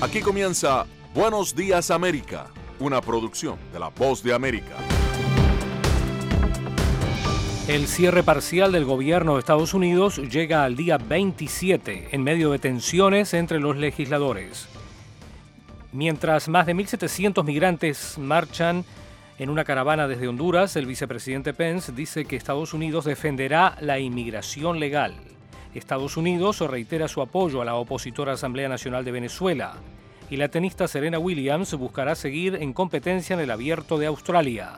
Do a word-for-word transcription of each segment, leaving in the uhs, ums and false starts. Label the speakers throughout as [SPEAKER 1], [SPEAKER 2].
[SPEAKER 1] Aquí comienza Buenos Días América, una producción de La Voz de América.
[SPEAKER 2] El cierre parcial del gobierno de Estados Unidos llega al día veintisiete en medio de tensiones entre los legisladores. Mientras más de mil setecientos migrantes marchan en una caravana desde Honduras, el vicepresidente Pence dice que Estados Unidos defenderá la inmigración legal. Estados Unidos reitera su apoyo a la opositora Asamblea Nacional de Venezuela. Y la tenista Serena Williams buscará seguir en competencia en el Abierto de Australia.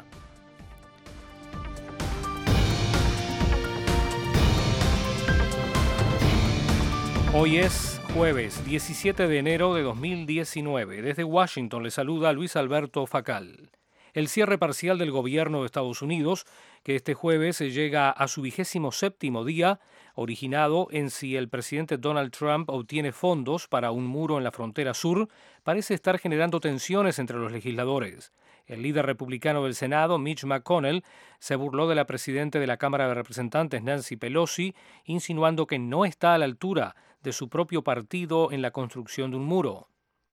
[SPEAKER 2] Hoy es jueves diecisiete de enero de dos mil diecinueve. Desde Washington le saluda Luis Alberto Facal. El cierre parcial del gobierno de Estados Unidos, que este jueves llega a su vigésimo séptimo día, originado en si el presidente Donald Trump obtiene fondos para un muro en la frontera sur, parece estar generando tensiones entre los legisladores. El líder republicano del Senado, Mitch McConnell, se burló de la presidenta de la Cámara de Representantes, Nancy Pelosi, insinuando que no está a la altura de su propio partido en la construcción de un muro.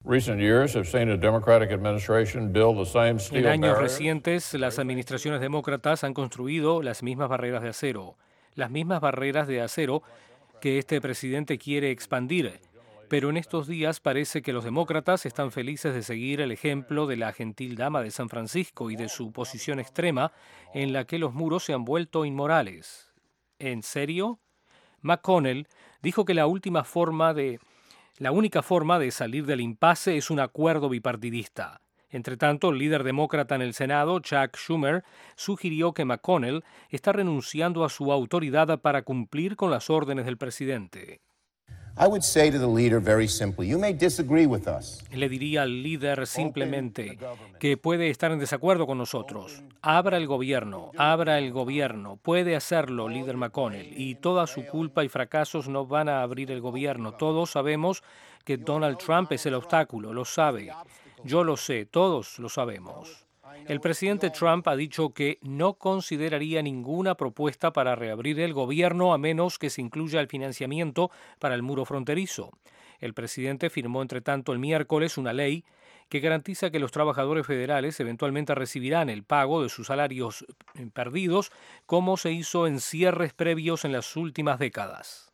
[SPEAKER 2] En años recientes, las administraciones demócratas han construido las mismas barreras de acero, las mismas barreras de acero que este presidente quiere expandir. Pero en estos días parece que los demócratas están felices de seguir el ejemplo de la gentil dama de San Francisco y de su posición extrema en la que los muros se han vuelto inmorales. ¿En serio? McConnell dijo que la última forma de La única forma de salir del impasse es un acuerdo bipartidista. Entre tanto, el líder demócrata en el Senado, Chuck Schumer, sugirió que McConnell está renunciando a su autoridad para cumplir con las órdenes del presidente.
[SPEAKER 3] I would say to the leader very simply, you may disagree with us.
[SPEAKER 2] Le diría al líder simplemente que puede estar en desacuerdo con nosotros. Abra el gobierno, abra el gobierno. Puede hacerlo, líder McConnell. Y toda su culpa y fracasos no van a abrir el gobierno. Todos sabemos que Donald Trump es el obstáculo, lo sabe. Yo lo sé, todos lo sabemos. El presidente Trump ha dicho que no consideraría ninguna propuesta para reabrir el gobierno a menos que se incluya el financiamiento para el muro fronterizo. El presidente firmó, entre tanto, el miércoles una ley que garantiza que los trabajadores federales eventualmente recibirán el pago de sus salarios perdidos, como se hizo en cierres previos en las últimas décadas.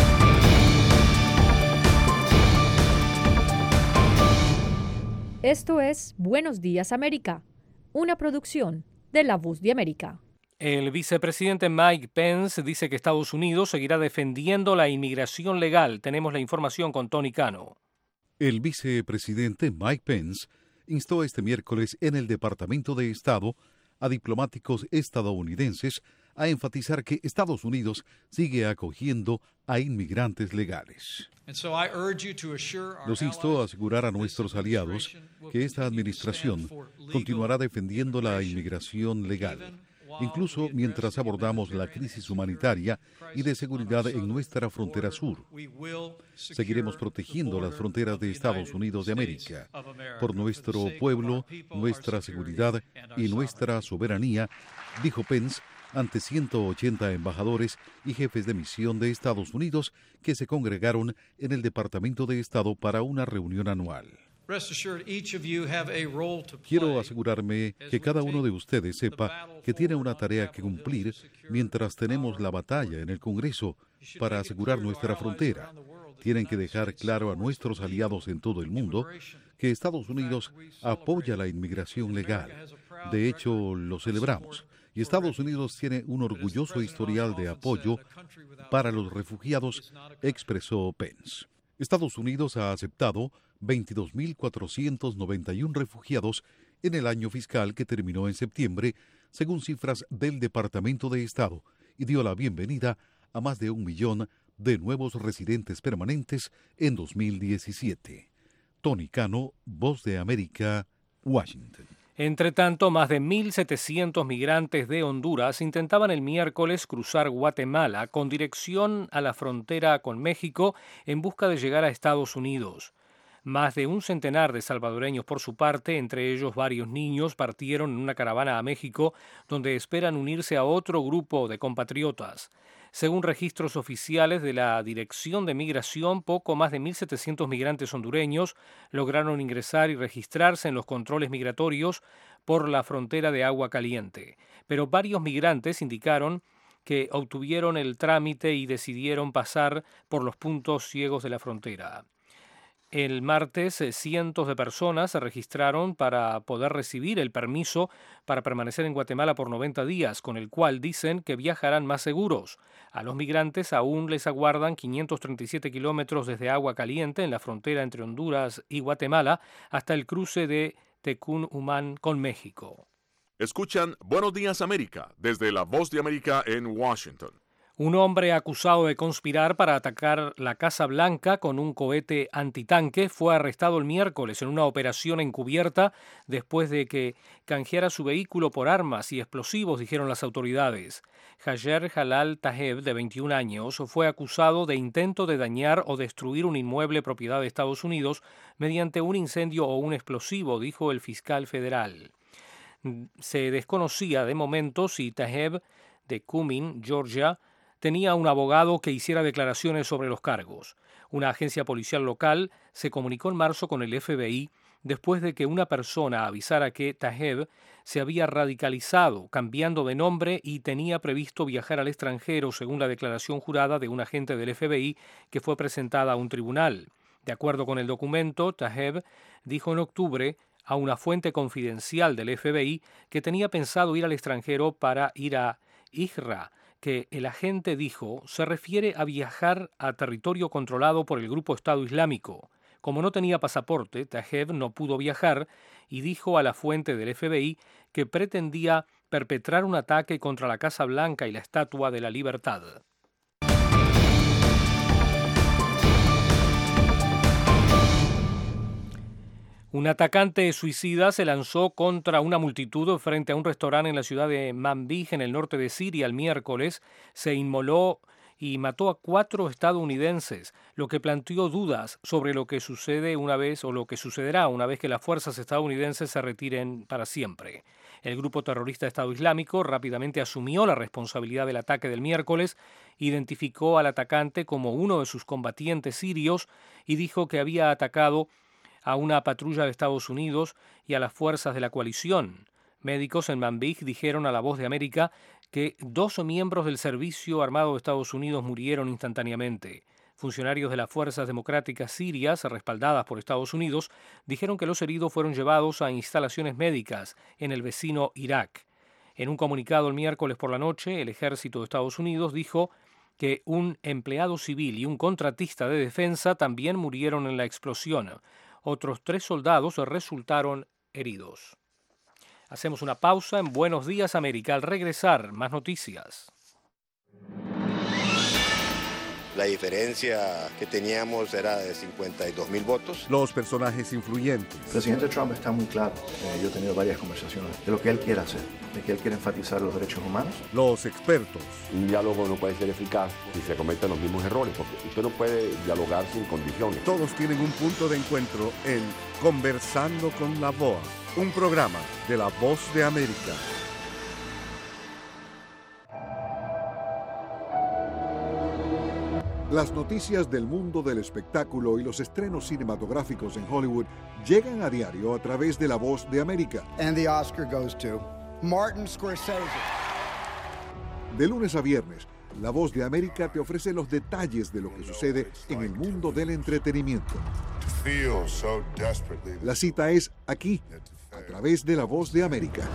[SPEAKER 4] Esto es Buenos Días América, una producción de La Voz de América.
[SPEAKER 2] El vicepresidente Mike Pence dice que Estados Unidos seguirá defendiendo la inmigración legal. Tenemos la información con Tony Cano.
[SPEAKER 5] El vicepresidente Mike Pence instó este miércoles en el Departamento de Estado a diplomáticos estadounidenses a enfatizar que Estados Unidos sigue acogiendo a inmigrantes legales. Los instó a asegurar a nuestros aliados que esta administración continuará defendiendo la inmigración legal, incluso mientras abordamos la crisis humanitaria y de seguridad en nuestra frontera sur. Seguiremos protegiendo las fronteras de Estados Unidos de América por nuestro pueblo, nuestra seguridad y nuestra soberanía, dijo Pence ante ciento ochenta embajadores y jefes de misión de Estados Unidos que se congregaron en el Departamento de Estado para una reunión anual. Quiero asegurarme que cada uno de ustedes sepa que tiene una tarea que cumplir mientras tenemos la batalla en el Congreso para asegurar nuestra frontera. Tienen que dejar claro a nuestros aliados en todo el mundo que Estados Unidos apoya la inmigración legal. De hecho, lo celebramos. Y Estados Unidos tiene un orgulloso historial de apoyo para los refugiados, expresó Pence. Estados Unidos ha aceptado veintidós mil cuatrocientos noventa y uno refugiados en el año fiscal que terminó en septiembre, según cifras del Departamento de Estado, y dio la bienvenida a más de un millón de nuevos residentes permanentes en dos mil diecisiete. Tony Cano, Voz de América, Washington.
[SPEAKER 2] Entre tanto, más de mil setecientos migrantes de Honduras intentaban el miércoles cruzar Guatemala con dirección a la frontera con México en busca de llegar a Estados Unidos. Más de un centenar de salvadoreños por su parte, entre ellos varios niños, partieron en una caravana a México donde esperan unirse a otro grupo de compatriotas. Según registros oficiales de la Dirección de Migración, poco más de mil setecientos migrantes hondureños lograron ingresar y registrarse en los controles migratorios por la frontera de Agua Caliente. Pero varios migrantes indicaron que obtuvieron el trámite y decidieron pasar por los puntos ciegos de la frontera. El martes, cientos de personas se registraron para poder recibir el permiso para permanecer en Guatemala por noventa días, con el cual dicen que viajarán más seguros. A los migrantes aún les aguardan quinientos treinta y siete kilómetros desde Agua Caliente, en la frontera entre Honduras y Guatemala, hasta el cruce de Tecún-Humán con México.
[SPEAKER 1] Escuchan Buenos Días América desde La Voz de América en Washington.
[SPEAKER 2] Un hombre acusado de conspirar para atacar la Casa Blanca con un cohete antitanque fue arrestado el miércoles en una operación encubierta después de que canjeara su vehículo por armas y explosivos, dijeron las autoridades. Hajer Jalal Tayeb, de veintiún años, fue acusado de intento de dañar o destruir un inmueble propiedad de Estados Unidos mediante un incendio o un explosivo, dijo el fiscal federal. Se desconocía de momento si Tayeb, de Cumming, Georgia, tenía un abogado que hiciera declaraciones sobre los cargos. Una agencia policial local se comunicó en marzo con el F B I después de que una persona avisara que Tayeb se había radicalizado, cambiando de nombre y tenía previsto viajar al extranjero, según la declaración jurada de un agente del F B I que fue presentada a un tribunal. De acuerdo con el documento, Tayeb dijo en octubre a una fuente confidencial del F B I que tenía pensado ir al extranjero para ir a Hijra, que el agente dijo se refiere a viajar a territorio controlado por el grupo Estado Islámico. Como no tenía pasaporte, Tayeb no pudo viajar y dijo a la fuente del F B I que pretendía perpetrar un ataque contra la Casa Blanca y la Estatua de la Libertad. Un atacante suicida se lanzó contra una multitud frente a un restaurante en la ciudad de Manbij, en el norte de Siria, el miércoles. Se inmoló y mató a cuatro estadounidenses, lo que planteó dudas sobre lo que sucede una vez o lo que sucederá una vez que las fuerzas estadounidenses se retiren para siempre. El grupo terrorista Estado Islámico rápidamente asumió la responsabilidad del ataque del miércoles, identificó al atacante como uno de sus combatientes sirios y dijo que había atacado a una patrulla de Estados Unidos y a las fuerzas de la coalición. Médicos en Manbij dijeron a La Voz de América que dos miembros del Servicio Armado de Estados Unidos murieron instantáneamente. Funcionarios de las Fuerzas Democráticas Sirias, respaldadas por Estados Unidos, dijeron que los heridos fueron llevados a instalaciones médicas en el vecino Irak. En un comunicado el miércoles por la noche, el ejército de Estados Unidos dijo que un empleado civil y un contratista de defensa también murieron en la explosión. Otros tres soldados resultaron heridos. Hacemos una pausa en Buenos Días América. Al regresar, más noticias.
[SPEAKER 6] La diferencia que teníamos era de cincuenta y dos mil votos.
[SPEAKER 7] Los personajes influyentes.
[SPEAKER 8] El presidente Trump está muy claro. Eh, yo he tenido varias conversaciones de lo que él quiere hacer, de que él quiere enfatizar los derechos humanos.
[SPEAKER 7] Los expertos.
[SPEAKER 9] Un diálogo no puede ser eficaz si se cometen los mismos errores, porque usted no puede dialogar sin condiciones.
[SPEAKER 7] Todos tienen un punto de encuentro en Conversando con la B O A, un programa de La Voz de América.
[SPEAKER 10] Las noticias del mundo del espectáculo y los estrenos cinematográficos en Hollywood llegan a diario a través de La Voz de América.
[SPEAKER 11] And the Oscar goes to Martin Scorsese.
[SPEAKER 10] De lunes a viernes, La Voz de América te ofrece los detalles de lo que sucede en el mundo del entretenimiento. La cita es aquí, a través de La Voz de América.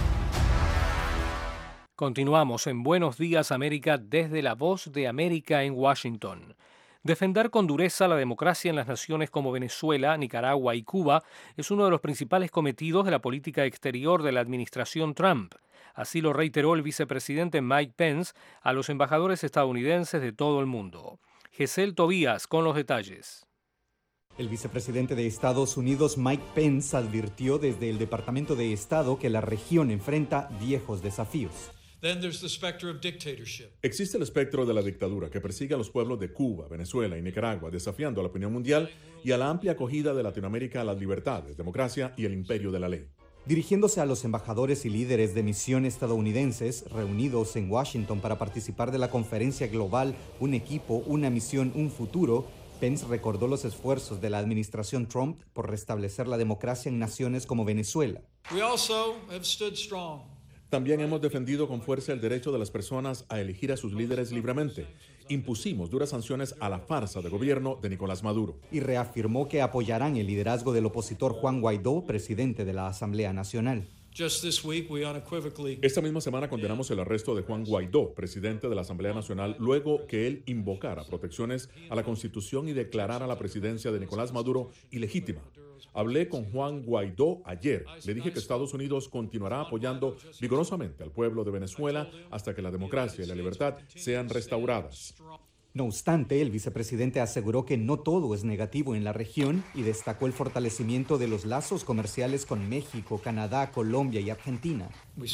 [SPEAKER 2] Continuamos en Buenos Días América desde La Voz de América en Washington. Defender con dureza la democracia en las naciones como Venezuela, Nicaragua y Cuba es uno de los principales cometidos de la política exterior de la administración Trump. Así lo reiteró el vicepresidente Mike Pence a los embajadores estadounidenses de todo el mundo. Gesell Tobías con los detalles.
[SPEAKER 12] El vicepresidente de Estados Unidos, Mike Pence, advirtió desde el Departamento de Estado que la región enfrenta viejos desafíos.
[SPEAKER 13] Existe el espectro de la dictadura que persigue a los pueblos de Cuba, Venezuela y Nicaragua, desafiando a la opinión mundial y a la amplia acogida de Latinoamérica a las libertades, democracia y el imperio de la ley.
[SPEAKER 12] Dirigiéndose a los embajadores y líderes de misión estadounidenses reunidos en Washington para participar de la conferencia global Un equipo, una misión, un futuro, Pence recordó los esfuerzos de la administración Trump por restablecer la democracia en naciones como Venezuela.
[SPEAKER 14] We also have stood strong.
[SPEAKER 13] También hemos defendido con fuerza el derecho de las personas a elegir a sus líderes libremente. Impusimos duras sanciones a la farsa de gobierno de Nicolás Maduro.
[SPEAKER 12] Y reafirmó que apoyarán el liderazgo del opositor Juan Guaidó, presidente de la Asamblea Nacional.
[SPEAKER 14] Just this week, we unequivocally...
[SPEAKER 13] Esta misma semana condenamos el arresto de Juan Guaidó, presidente de la Asamblea Nacional, luego que él invocara protecciones a la Constitución y declarara la presidencia de Nicolás Maduro ilegítima. Hablé con Juan Guaidó ayer. Le dije que Estados Unidos continuará apoyando vigorosamente al pueblo de Venezuela hasta que la democracia y la libertad sean restauradas.
[SPEAKER 12] No obstante, el vicepresidente aseguró que no todo es negativo en la región y destacó el fortalecimiento de los lazos comerciales con México, Canadá, Colombia y Argentina.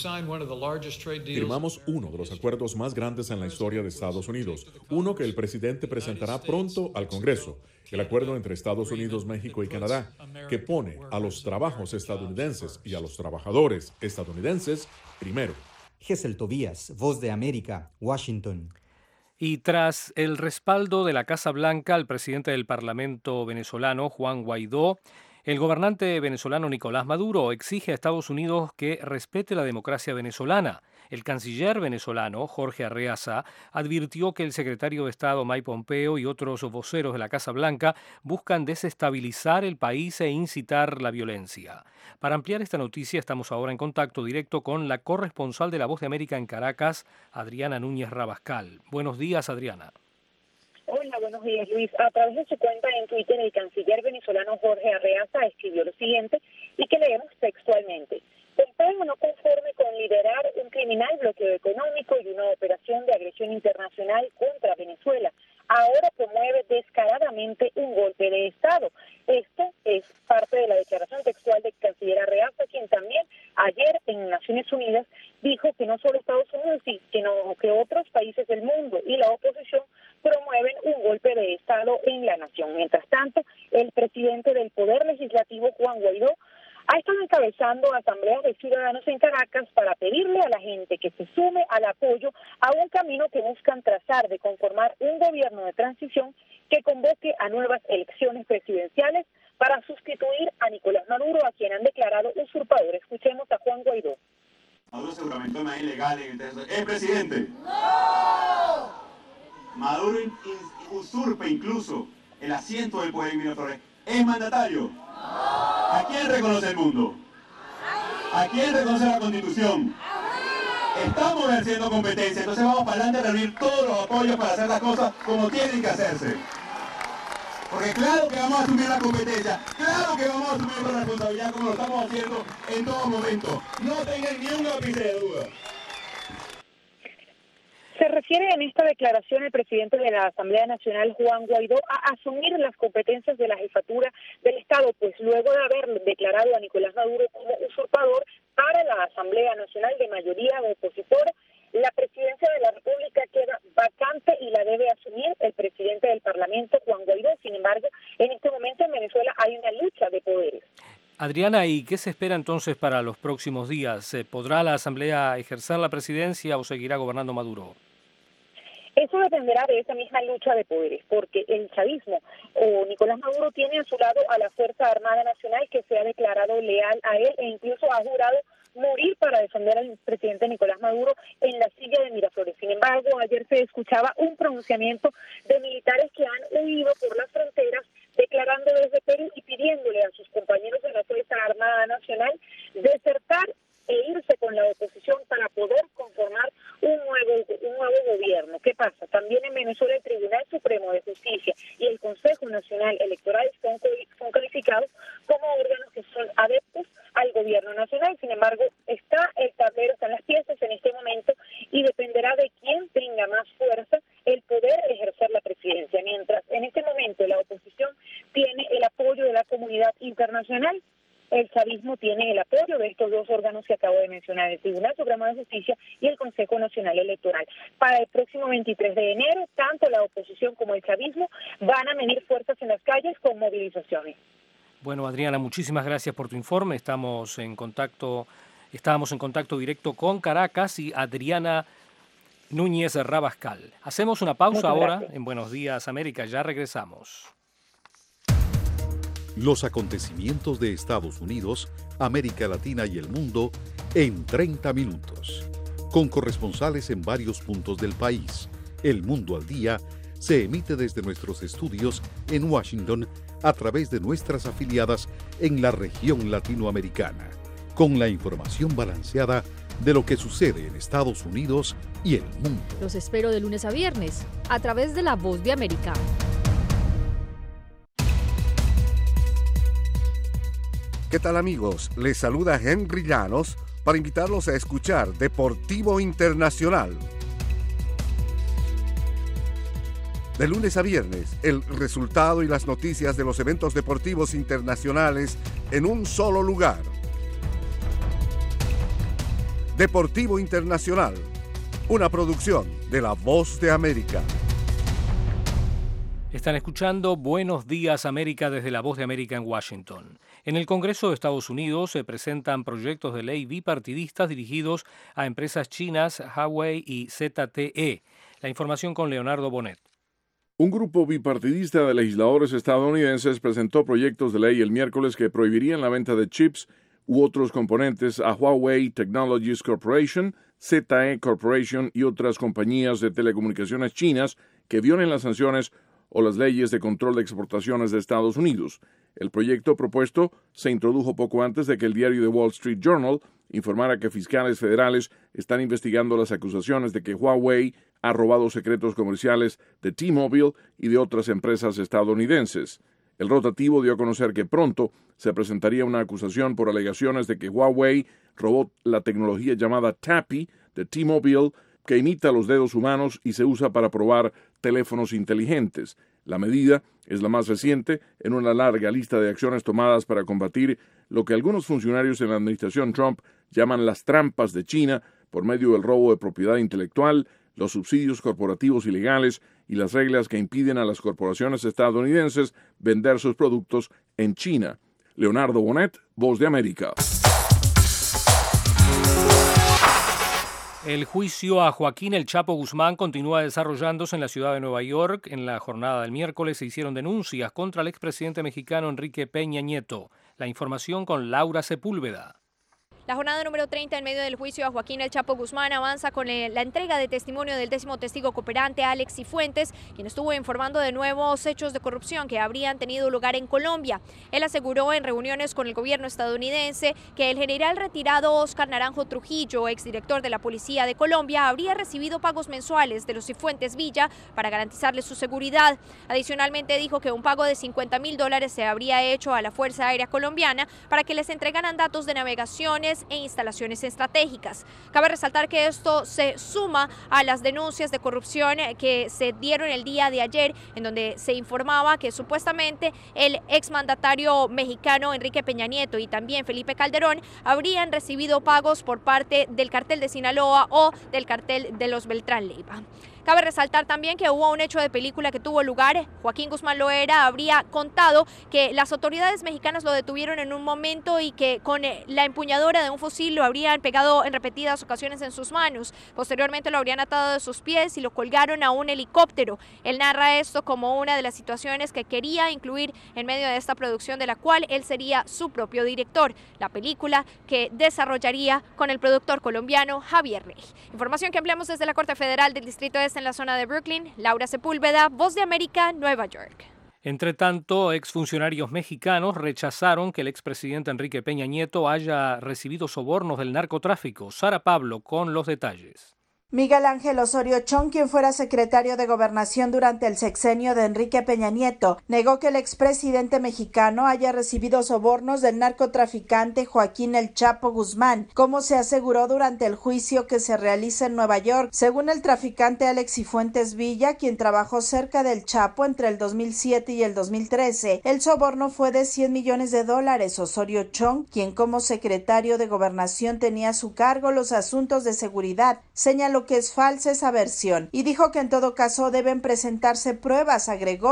[SPEAKER 13] Firmamos uno de los acuerdos más grandes en la historia de Estados Unidos, uno que el presidente presentará pronto al Congreso, el acuerdo entre Estados Unidos, México y Canadá, que pone a los trabajos estadounidenses y a los trabajadores estadounidenses primero.
[SPEAKER 12] Gesell Tobías, Voz de América, Washington.
[SPEAKER 2] Y tras el respaldo de la Casa Blanca al presidente del Parlamento venezolano, Juan Guaidó, el gobernante venezolano Nicolás Maduro exige a Estados Unidos que respete la democracia venezolana. El canciller venezolano, Jorge Arreaza, advirtió que el secretario de Estado Mike Pompeo y otros voceros de la Casa Blanca buscan desestabilizar el país e incitar la violencia. Para ampliar esta noticia estamos ahora en contacto directo con la corresponsal de La Voz de América en Caracas, Adriana Núñez Rabascal. Buenos días, Adriana.
[SPEAKER 15] Hola, buenos días, Luis. A través de su cuenta en Twitter, el canciller venezolano Jorge Arreaza escribió lo siguiente y que leemos textualmente. Pompeo, no conforme con liderar un criminal bloqueo económico y una operación de agresión internacional contra Venezuela, ahora promueve descaradamente un golpe de Estado. Esto es parte de la declaración textual del canciller Arreaza, quien también ayer en Naciones Unidas dijo que no solo Estados Unidos, sino que otros países del mundo y la oposición promueven un golpe de Estado en la nación. Mientras tanto, el presidente del Poder Legislativo, Juan Guaidó, ha estado encabezando asambleas de ciudadanos en Caracas para pedirle a la gente que se sume al apoyo a un camino que buscan trazar de conformar un gobierno de transición que convoque a nuevas elecciones presidenciales para sustituir a Nicolás Maduro, a quien han declarado usurpador. Escuchemos a Juan Guaidó.
[SPEAKER 16] Maduro seguramente es más ilegal. ¿Es presidente? ¡No! Maduro usurpa incluso el asiento del poder migratorio. ¿Es mandatario? ¿A quién reconoce el mundo? ¿A quién reconoce la Constitución? Estamos ejerciendo competencia, entonces vamos para adelante a reunir todos los apoyos para hacer las cosas como tienen que hacerse. Porque claro que vamos a asumir la competencia, claro que vamos a asumir la responsabilidad como lo estamos haciendo en todo momento. No tengan ni un ápice de duda.
[SPEAKER 15] Se refiere en esta declaración el presidente de la Asamblea Nacional, Juan Guaidó, a asumir las competencias de la jefatura del Estado, pues luego de haber declarado a Nicolás Maduro como usurpador para la Asamblea Nacional de mayoría opositora, la presidencia de la República queda vacante y la debe asumir el presidente del Parlamento, Juan Guaidó. Sin embargo, en este momento en Venezuela hay una lucha de poderes.
[SPEAKER 2] Adriana, ¿y qué se espera entonces para los próximos días? ¿Podrá la Asamblea ejercer la presidencia o seguirá gobernando Maduro?
[SPEAKER 15] Eso dependerá de esa misma lucha de poderes, porque el chavismo o Nicolás Maduro tiene a su lado a la Fuerza Armada Nacional, que se ha declarado leal a él e incluso ha jurado morir para defender al presidente Nicolás Maduro en la silla de Miraflores. Sin embargo, ayer se escuchaba un pronunciamiento de militares que han huido por las fronteras, declarando desde Perú y pidiéndole a sus compañeros de la Fuerza Armada Nacional desertar e irse con la oposición para poder conformar un nuevo un nuevo gobierno. ¿Qué pasa? También en Venezuela el Tribunal Supremo de Justicia y el Consejo Nacional Electoral son, son calificados como órganos que son adeptos al gobierno nacional. Sin embargo, está el tablero, están las piezas en este momento y dependerá de quién tenga más fuerza el poder ejercer la presidencia. Mientras en este momento la oposición tiene el apoyo de la comunidad internacional, el chavismo tiene el apoyo de estos dos órganos que acabo de mencionar, el Tribunal Supremo de Justicia y el Consejo Nacional Electoral. Para el próximo veintitrés de enero, tanto la oposición como el chavismo van a medir fuerzas en las calles con movilizaciones.
[SPEAKER 2] Bueno, Adriana, muchísimas gracias por tu informe. Estamos en contacto, estábamos en contacto directo con Caracas y Adriana Núñez Rabascal. Hacemos una pausa ahora en Buenos Días América. Ya regresamos.
[SPEAKER 5] Los acontecimientos de Estados Unidos, América Latina y el mundo en treinta minutos. Con corresponsales en varios puntos del país. El Mundo al Día se emite desde nuestros estudios en Washington a través de nuestras afiliadas en la región latinoamericana, con la información balanceada de lo que sucede en Estados Unidos y el mundo.
[SPEAKER 4] Los espero de lunes a viernes a través de La Voz de América.
[SPEAKER 7] ¿Qué tal, amigos? Les saluda Henry Llanos para invitarlos a escuchar Deportivo Internacional. De lunes a viernes, el resultado y las noticias de los eventos deportivos internacionales en un solo lugar. Deportivo Internacional, una producción de La Voz de América.
[SPEAKER 2] Están escuchando Buenos Días América desde La Voz de América en Washington. En el Congreso de Estados Unidos se presentan proyectos de ley bipartidistas dirigidos a empresas chinas, Huawei y Z T E. La información con Leonardo Bonet.
[SPEAKER 17] Un grupo bipartidista de legisladores estadounidenses presentó proyectos de ley el miércoles que prohibirían la venta de chips u otros componentes a Huawei Technologies Corporation, Z T E Corporation y otras compañías de telecomunicaciones chinas que violen las sanciones o las leyes de control de exportaciones de Estados Unidos. El proyecto propuesto se introdujo poco antes de que el diario The Wall Street Journal informara que fiscales federales están investigando las acusaciones de que Huawei ha robado secretos comerciales de T-Mobile y de otras empresas estadounidenses. El rotativo dio a conocer que pronto se presentaría una acusación por alegaciones de que Huawei robó la tecnología llamada Tappy de T-Mobile, que imita los dedos humanos y se usa para probar teléfonos inteligentes. La medida es la más reciente en una larga lista de acciones tomadas para combatir lo que algunos funcionarios en la administración Trump llaman las trampas de China por medio del robo de propiedad intelectual, los subsidios corporativos ilegales y las reglas que impiden a las corporaciones estadounidenses vender sus productos en China. Leonardo Bonet, Voz de América.
[SPEAKER 2] El juicio a Joaquín El Chapo Guzmán continúa desarrollándose en la ciudad de Nueva York. En la jornada del miércoles se hicieron denuncias contra el expresidente mexicano Enrique Peña Nieto. La información con Laura Sepúlveda.
[SPEAKER 18] La jornada número treinta en medio del juicio a Joaquín El Chapo Guzmán avanza con la entrega de testimonio del décimo testigo cooperante Alex Cifuentes, quien estuvo informando de nuevos hechos de corrupción que habrían tenido lugar en Colombia. Él aseguró en reuniones con el gobierno estadounidense que el general retirado Óscar Naranjo Trujillo, exdirector de la Policía de Colombia, habría recibido pagos mensuales de los Cifuentes Villa para garantizarle su seguridad. Adicionalmente dijo que un pago de cincuenta mil dólares se habría hecho a la Fuerza Aérea Colombiana para que les entregaran datos de navegaciones e instalaciones estratégicas. Cabe resaltar que esto se suma a las denuncias de corrupción que se dieron el día de ayer, en donde se informaba que supuestamente el exmandatario mexicano Enrique Peña Nieto y también Felipe Calderón habrían recibido pagos por parte del cartel de Sinaloa o del cartel de los Beltrán Leiva. Cabe resaltar también que hubo un hecho de película que tuvo lugar. Joaquín Guzmán Loera habría contado que las autoridades mexicanas lo detuvieron en un momento y que con la empuñadura de un fusil lo habrían pegado en repetidas ocasiones en sus manos. Posteriormente lo habrían atado de sus pies y lo colgaron a un helicóptero. Él narra esto como una de las situaciones que quería incluir en medio de esta producción, de la cual él sería su propio director. La película que desarrollaría con el productor colombiano Javier Rey. Información que ampliamos desde la Corte Federal del Distrito Este en la zona de Brooklyn. Laura Sepúlveda, Voz de América, Nueva York.
[SPEAKER 2] Entre tanto, exfuncionarios mexicanos rechazaron que el expresidente Enrique Peña Nieto haya recibido sobornos del narcotráfico. Sara Pablo con los detalles.
[SPEAKER 19] Miguel Ángel Osorio Chong, quien fuera secretario de Gobernación durante el sexenio de Enrique Peña Nieto, negó que el expresidente mexicano haya recibido sobornos del narcotraficante Joaquín El Chapo Guzmán, como se aseguró durante el juicio que se realiza en Nueva York. Según el traficante Alex Cifuentes Villa, quien trabajó cerca del Chapo entre el dos mil siete y el dos mil trece, el soborno fue de cien millones de dólares. Osorio Chong, quien como secretario de Gobernación tenía a su cargo los asuntos de seguridad, señaló que es falsa esa versión y dijo que en todo caso deben presentarse pruebas. Agregó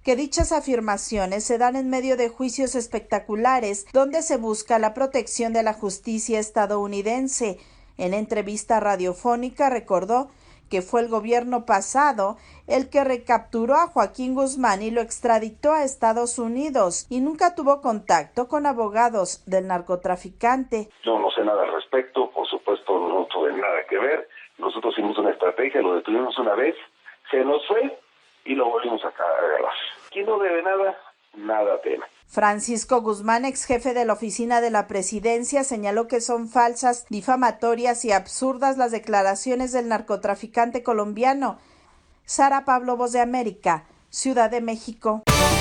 [SPEAKER 19] que dichas afirmaciones se dan en medio de juicios espectaculares donde se busca la protección de la justicia estadounidense. En entrevista radiofónica recordó que fue el gobierno pasado el que recapturó a Joaquín Guzmán y lo extraditó a Estados Unidos y nunca tuvo contacto con abogados del narcotraficante.
[SPEAKER 20] Yo no sé nada al respecto, por supuesto no tuve nada que ver. Nosotros hicimos una estrategia, lo detuvimos una vez, se nos fue y lo volvimos a agarrar. ¿Quién no debe nada? Nada teme.
[SPEAKER 19] Francisco Guzmán, ex jefe de la oficina de la presidencia, señaló que son falsas, difamatorias y absurdas las declaraciones del narcotraficante colombiano. Sara Pablo, Voz de América, Ciudad de México.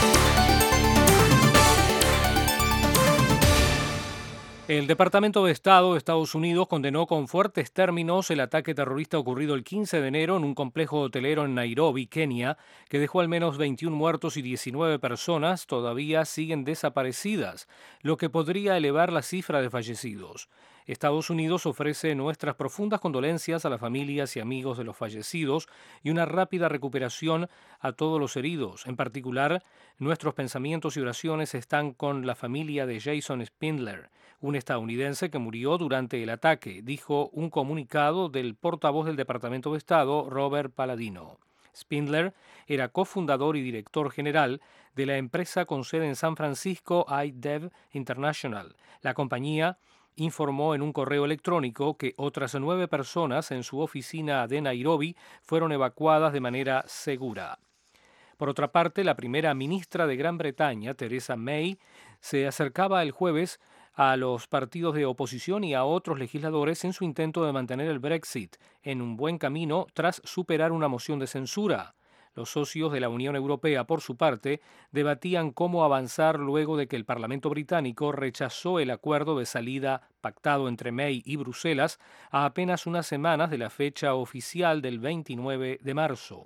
[SPEAKER 2] El Departamento de Estado de Estados Unidos condenó con fuertes términos el ataque terrorista ocurrido el quince de enero en un complejo hotelero en Nairobi, Kenia, que dejó al menos veintiún muertos y diecinueve personas todavía siguen desaparecidas, lo que podría elevar la cifra de fallecidos. Estados Unidos ofrece nuestras profundas condolencias a las familias y amigos de los fallecidos y una rápida recuperación a todos los heridos. En particular, nuestros pensamientos y oraciones están con la familia de Jason Spindler, un estadounidense que murió durante el ataque, dijo un comunicado del portavoz del Departamento de Estado, Robert Palladino. Spindler era cofundador y director general de la empresa con sede en San Francisco, iDev International. La compañía informó en un correo electrónico que otras nueve personas en su oficina de Nairobi fueron evacuadas de manera segura. Por otra parte, la primera ministra de Gran Bretaña, Theresa May, se acercaba el jueves a los partidos de oposición y a otros legisladores en su intento de mantener el Brexit en un buen camino tras superar una moción de censura. Los socios de la Unión Europea, por su parte, debatían cómo avanzar luego de que el Parlamento británico rechazó el acuerdo de salida pactado entre May y Bruselas a apenas unas semanas de la fecha oficial del veintinueve de marzo.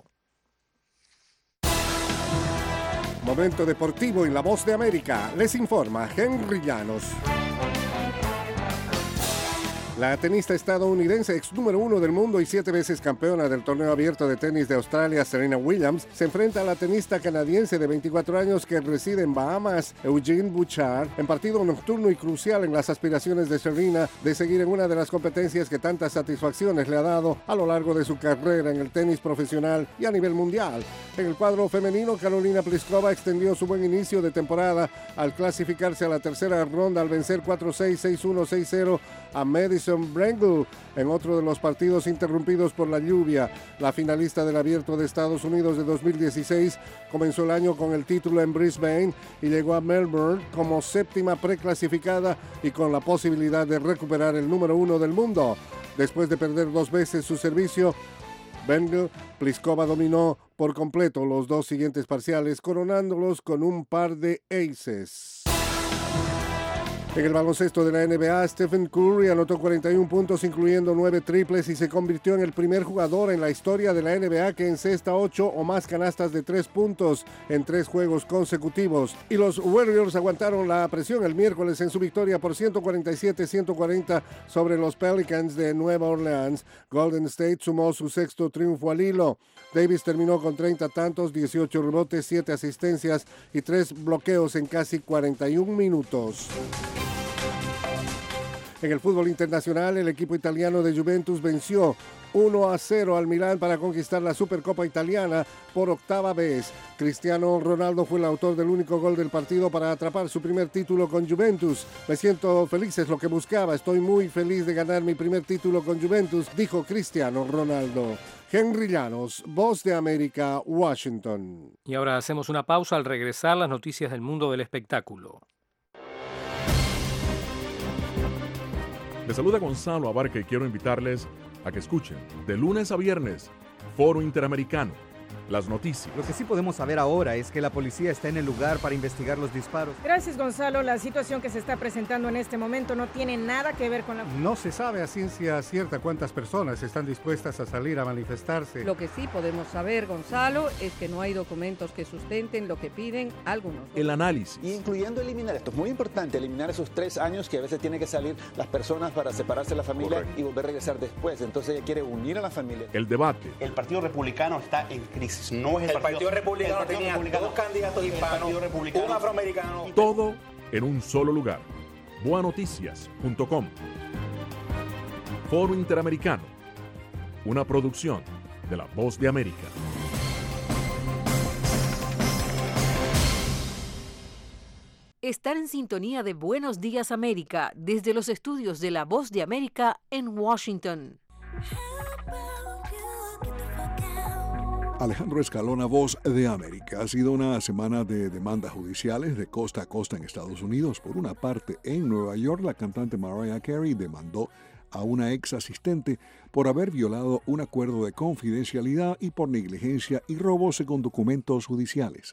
[SPEAKER 7] Momento deportivo en La Voz de América. Les informa Henry Llanos. La tenista estadounidense, ex número uno del mundo y siete veces campeona del torneo abierto de tenis de Australia, Serena Williams, se enfrenta a la tenista canadiense de veinticuatro años que reside en Bahamas, Eugene Bouchard, en partido nocturno y crucial en las aspiraciones de Serena de seguir en una de las competencias que tantas satisfacciones le ha dado a lo largo de su carrera en el tenis profesional y a nivel mundial. En el cuadro femenino, Carolina Pliskova extendió su buen inicio de temporada al clasificarse a la tercera ronda al vencer cuatro seis, seis uno, seis cero a Madison Brengle en otro de los partidos interrumpidos por la lluvia. La finalista del Abierto de Estados Unidos de dos mil dieciséis comenzó el año con el título en Brisbane y llegó a Melbourne como séptima preclasificada y con la posibilidad de recuperar el número uno del mundo. Después de perder dos veces su servicio, Brengle, Pliskova dominó por completo los dos siguientes parciales, coronándolos con un par de aces. En el baloncesto de la N B A, Stephen Curry anotó cuarenta y un puntos, incluyendo nueve triples, y se convirtió en el primer jugador en la historia de la N B A que encesta ocho o más canastas de tres puntos en tres juegos consecutivos. Y los Warriors aguantaron la presión el miércoles en su victoria por ciento cuarenta y siete a ciento cuarenta sobre los Pelicans de Nueva Orleans. Golden State sumó su sexto triunfo al hilo. Davis terminó con treinta tantos, dieciocho rebotes, siete asistencias y tres bloqueos en casi cuarenta y un minutos. En el fútbol internacional, el equipo italiano de Juventus venció uno a cero al Milán para conquistar la Supercopa Italiana por octava vez. Cristiano Ronaldo fue el autor del único gol del partido para atrapar su primer título con Juventus. Me siento feliz, es lo que buscaba. Estoy muy feliz de ganar mi primer título con Juventus, dijo Cristiano Ronaldo. Henry Llanos, Voz de América, Washington.
[SPEAKER 2] Y ahora hacemos una pausa. Al regresar, las noticias del mundo del espectáculo.
[SPEAKER 13] Les saluda Gonzalo Abarca y quiero invitarles a que escuchen de lunes a viernes Foro Interamericano, las noticias.
[SPEAKER 12] Lo que sí podemos saber ahora es que la policía está en el lugar para investigar los disparos.
[SPEAKER 21] Gracias, Gonzalo. La situación que se está presentando en este momento no tiene nada que ver con la...
[SPEAKER 22] No se sabe a ciencia cierta cuántas personas están dispuestas a salir a manifestarse.
[SPEAKER 23] Lo que sí podemos saber, Gonzalo, es que no hay documentos que sustenten lo que piden algunos.
[SPEAKER 13] El análisis.
[SPEAKER 24] Incluyendo eliminar, esto es muy importante, eliminar esos tres años que a veces tienen que salir las personas para separarse de la familia. Correcto. Y volver a regresar después. Entonces ella quiere unir a la familia.
[SPEAKER 13] El debate.
[SPEAKER 25] El Partido Republicano está en crisis.
[SPEAKER 1] Texas. No es el,
[SPEAKER 24] el Partido,
[SPEAKER 1] partido
[SPEAKER 24] Republicano
[SPEAKER 1] el partido
[SPEAKER 24] tenía
[SPEAKER 1] republicano,
[SPEAKER 24] dos candidatos hispanos, un afroamericano.
[SPEAKER 13] Todo en un solo lugar. boa noticias punto com. Foro Interamericano. Una producción de La Voz de América.
[SPEAKER 3] Estar en sintonía de Buenos Días América desde los estudios de La Voz de América en Washington.
[SPEAKER 10] Alejandro Escalona, Voz de América. Ha sido una semana de demandas judiciales de costa a costa en Estados Unidos. Por una parte, en Nueva York, la cantante Mariah Carey demandó a una ex asistente por haber violado un acuerdo de confidencialidad y por negligencia y robo según documentos judiciales.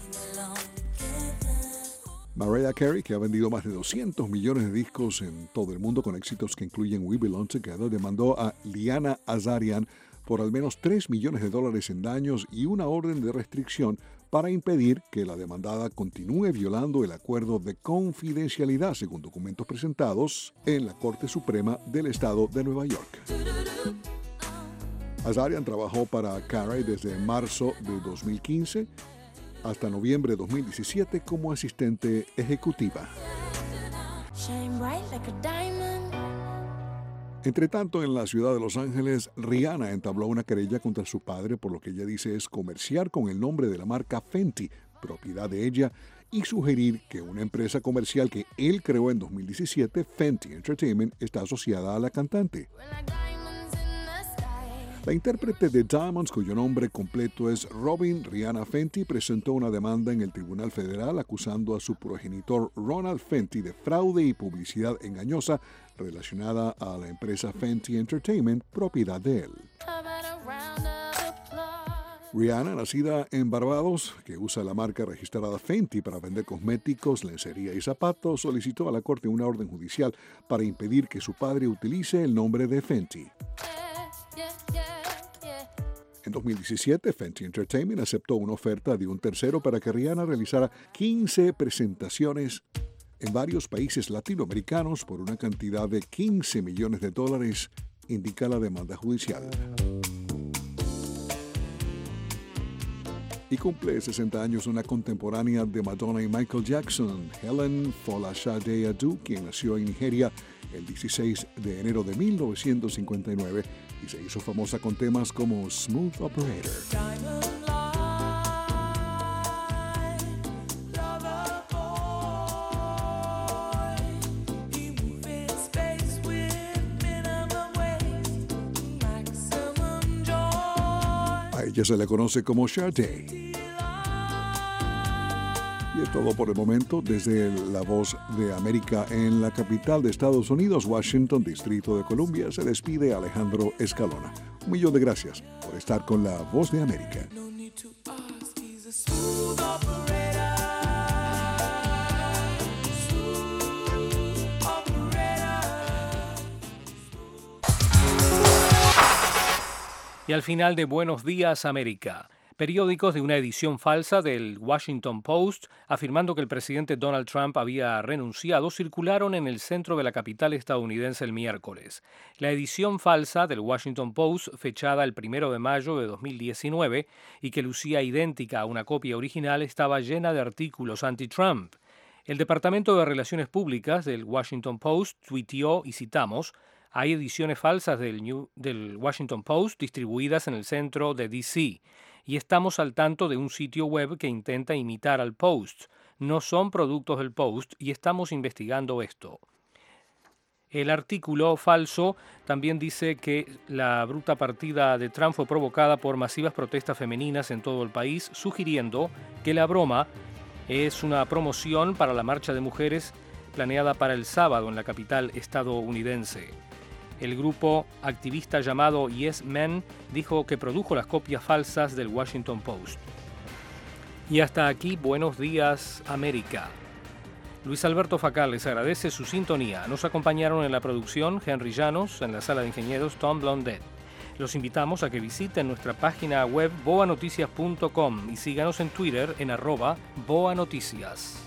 [SPEAKER 10] Mariah Carey, que ha vendido más de doscientos millones de discos en todo el mundo con éxitos que incluyen We Belong Together, demandó a Liana Azarian por al menos tres millones de dólares en daños y una orden de restricción para impedir que la demandada continúe violando el acuerdo de confidencialidad según documentos presentados en la Corte Suprema del Estado de Nueva York. Azarian trabajó para Carey desde marzo de dos mil quince hasta noviembre de dos mil diecisiete como asistente ejecutiva. Entre tanto, en la ciudad de Los Ángeles, Rihanna entabló una querella contra su padre por lo que ella dice es comerciar con el nombre de la marca Fenty, propiedad de ella, y sugerir que una empresa comercial que él creó en dos mil diecisiete, Fenty Entertainment, está asociada a la cantante. La intérprete de Diamonds, cuyo nombre completo es Robin Rihanna Fenty, presentó una demanda en el Tribunal Federal acusando a su progenitor Ronald Fenty de fraude y publicidad engañosa relacionada a la empresa Fenty Entertainment, propiedad de él. Rihanna, nacida en Barbados, que usa la marca registrada Fenty para vender cosméticos, lencería y zapatos, solicitó a la corte una orden judicial para impedir que su padre utilice el nombre de Fenty. En dos mil diecisiete, Fenty Entertainment aceptó una oferta de un tercero para que Rihanna realizara quince presentaciones en varios países latinoamericanos por una cantidad de quince millones de dólares, indica la demanda judicial. Y cumple sesenta años una contemporánea de Madonna y Michael Jackson, Helen Folashade Adu, quien nació en Nigeria el dieciséis de enero de mil novecientos cincuenta y nueve y se hizo famosa con temas como Smooth Operator. A ella se le conoce como Sade. Y es todo por el momento desde La Voz de América en la capital de Estados Unidos, Washington, Distrito de Columbia. Se despide Alejandro Escalona. Un millón de gracias por estar con La Voz de América.
[SPEAKER 2] Y al final de Buenos Días América, periódicos de una edición falsa del Washington Post afirmando que el presidente Donald Trump había renunciado circularon en el centro de la capital estadounidense el miércoles. La edición falsa del Washington Post, fechada el primero de mayo de dos mil diecinueve y que lucía idéntica a una copia original, estaba llena de artículos anti-Trump. El Departamento de Relaciones Públicas del Washington Post tuiteó, y citamos, hay ediciones falsas del, New, del Washington Post distribuidas en el centro de D C y estamos al tanto de un sitio web que intenta imitar al Post. No son productos del Post y estamos investigando esto. El artículo falso también dice que la bruta partida de Trump fue provocada por masivas protestas femeninas en todo el país, sugiriendo que la broma es una promoción para la marcha de mujeres planeada para el sábado en la capital estadounidense. El grupo activista llamado Yes Men dijo que produjo las copias falsas del Washington Post. Y hasta aquí, Buenos Días, América. Luis Alberto Facal les agradece su sintonía. Nos acompañaron en la producción Henry Llanos, en la sala de ingenieros Tom Blondet. Los invitamos a que visiten nuestra página web boa noticias punto com y síganos en Twitter en arroba boanoticias.